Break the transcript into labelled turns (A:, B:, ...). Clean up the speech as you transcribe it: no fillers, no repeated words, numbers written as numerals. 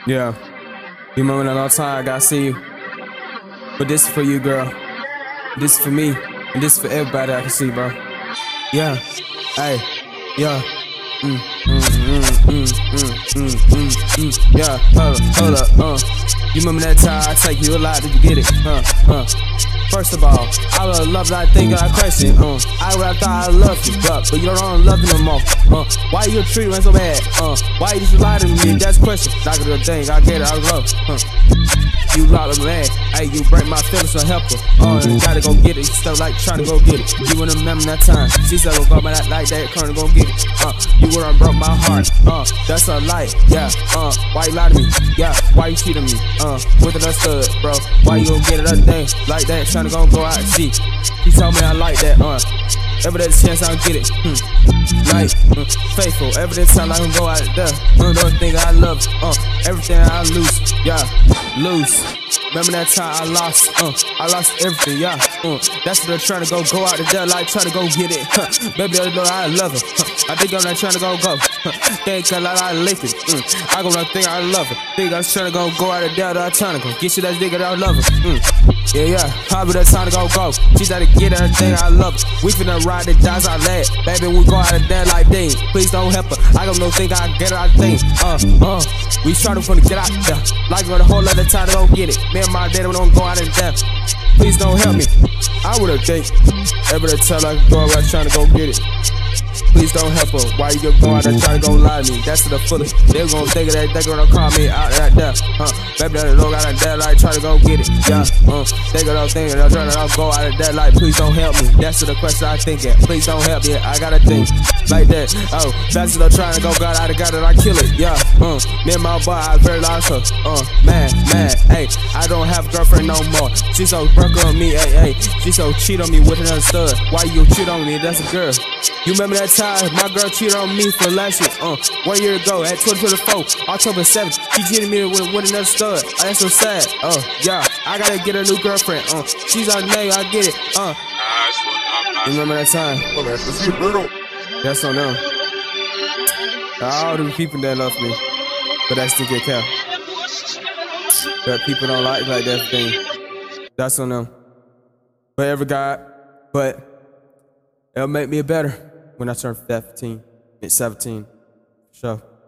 A: Yeah, you remember that long time I gotta see you. But this is for you, girl. This is for me. And this is for everybody I can see, bro. Yeah, hey, yeah. Yeah, hold up, You remember that time I take you a lot, did you get it? First of all, I would love that thing I question, I would have thought I loved you, but you don't love me no more, Why you treat me so bad, Why you just lie to me, that's the question. Not gonna thing, I get it, I love, You lot of man, hey, you break my feelings, so help her. Gotta go get it, stuff like trying to go get it. You wanna remember that time, she said go go by that like that, current go get it. You would've broke my heart, that's a lie, yeah. Why you lie to me, yeah, why you cheating me, with another stud, bro. Why you gon' get another thing like that, trying to go out and see. He told me I like that, every day the chance I'll get it, like, faithful, every day time I can go out there, don't think I love, everything I lose, yeah, lose. Remember that time I lost everything, yeah, that's what I'm trying to go out there, like trying to go get it, baby, I love her, I think I'm not trying to go, think I lick it, I gonna think I love her, think I'm trying to go out there, I'm trying to go get you that nigga that I love her, yeah, probably that time to go, she gotta get everything I love her, we finna ride the dice I let, baby, we go out of there like ding, please don't help her, I don't know think I get it, I think, we started from to get out there, like got a whole other time to go get it, me and my daddy don't go out in death, please don't help me, I would've think, every time I go around trying to go get it, please don't help her, why you go out there trying to go lie to me, that's to the fullest, they gon' think of that, they gonna call me out right there, baby, they don't got out there like trying to go get it, yeah, they gonna think they're trying to go out of there like, please don't help me, that's to the question I think it, please don't help me, I gotta think, like that, that's what I'm trying to go, God, I got it, I kill it, yeah, me and my boy, I very lost her, man, hey, I don't have a girlfriend no more, she so broke on me, hey, she so cheat on me with another stud, why you cheat on me, that's a girl, you remember that time my girl cheated on me for last year, 1 year ago at 2024, October 7th, she cheated me with another stud, that's so sad, yeah, I gotta get a new girlfriend, she's on name, I get it, you remember that time, that's on them, all the people that love me, but I still get kept, that people don't like that thing, that's on them, but every God, but it'll make me better when I turn 15, 17, sure.